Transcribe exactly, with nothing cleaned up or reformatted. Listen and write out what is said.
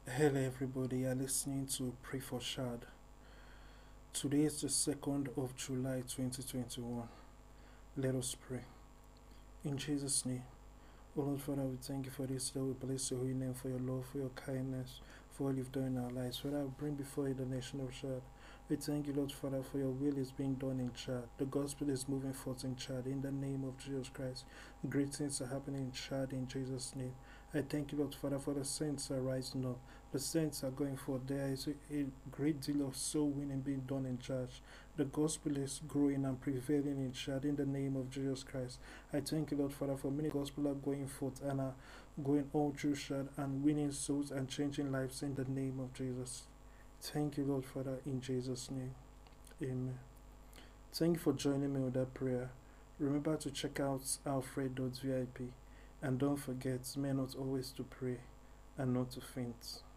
Hello, everybody. You're listening to Pray for Shad. Today is the second of July twenty twenty-one. Let us pray. In Jesus' name, O Lord Father, we thank you for this day. We bless your holy name for your love, for your kindness, for all you've done in our lives. Father, I bring before you the nation of Chad. We thank you, Lord Father, for your will is being done in Chad. The gospel is moving forth in Chad. In the name of Jesus Christ, great things are happening in Chad in Jesus' name. I thank you, Lord Father, for the saints are rising up. The saints are going forth. There is a, a great deal of soul winning being done in church. The gospel is growing and prevailing in Chad in the name of Jesus Christ. I thank you, Lord Father, for many gospel are going forth and are going all through Chad and winning souls and changing lives in the name of Jesus. Thank you, Lord Father, in Jesus' name. Amen. Thank you for joining me with that prayer. Remember to check out alfred dot v i p and don't forget, men ought always to pray and not to faint.